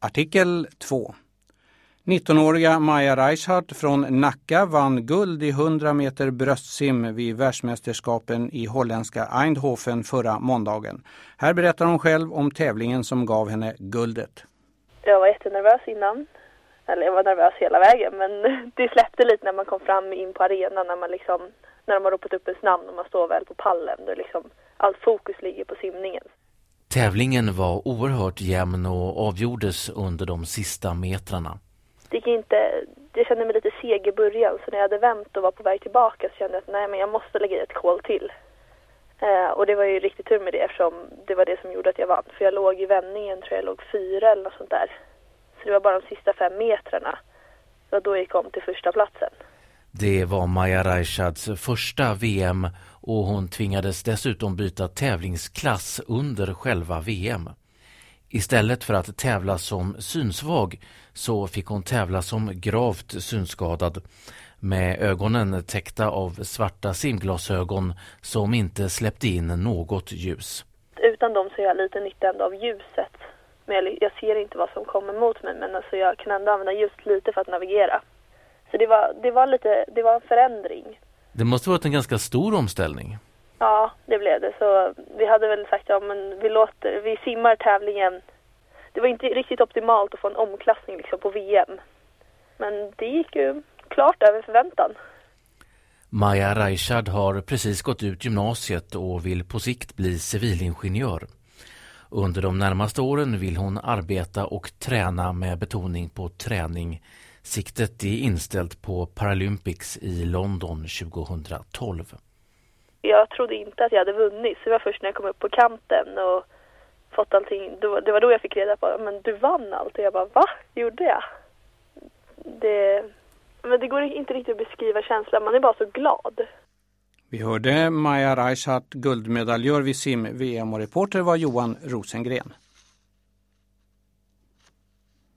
Artikel 2. 19-åriga Maja Reichhardt från Nacka vann guld i 100 meter bröstsim vid världsmästerskapen i holländska Eindhoven förra måndagen. Här berättar hon själv om tävlingen som gav henne guldet. Jag var jättenervös innan. Eller jag var nervös hela vägen, men det släppte lite när man kom fram in på arenan, när de har ropat upp ens namn och man står väl på pallen. Då allt fokus ligger på simningen. Tävlingen var oerhört jämn och avgjordes under de sista metrarna. Jag kände mig lite seg i början, så när jag hade vänt och var på väg tillbaka så kände jag att jag måste lägga i ett kol till. Och det var ju riktigt tur med det, eftersom det var det som gjorde att jag vann. För jag låg i vändningen, tror jag låg 4 eller något sånt där. Så det var bara de sista 5 metrarna. Och då gick jag om till första platsen. Det var Maja Reichardts första VM och hon tvingades dessutom byta tävlingsklass under själva VM. Istället för att tävla som synsvag så fick hon tävla som gravt synskadad med ögonen täckta av svarta simglasögon som inte släppte in något ljus. Utan dem så är jag lite nyttjande av ljuset. Men jag ser inte vad som kommer mot mig, men alltså jag kan ändå använda ljuset lite för att navigera. Så det var en förändring. Det måste ha varit en ganska stor omställning. Ja, det blev det. Så vi hade väl sagt, vi simmar tävlingen. Det var inte riktigt optimalt att få en omklassning på VM. Men det gick ju klart över förväntan. Maja Reichard har precis gått ut gymnasiet och vill på sikt bli civilingenjör. Under de närmaste åren vill hon arbeta och träna med betoning på träning. Siktet är inställt på Paralympics i London 2012. Jag trodde inte att jag hade vunnit, så det var först när jag kom upp på kanten och fått allting. Det var då jag fick reda på, men du vann allt. Och jag bara, va? Gjorde jag? Men det går inte riktigt att beskriva känslan, man är bara så glad. Vi hörde Maja Reichhardt, guldmedaljör vid sim-VM, och reporter var Johan Rosengren.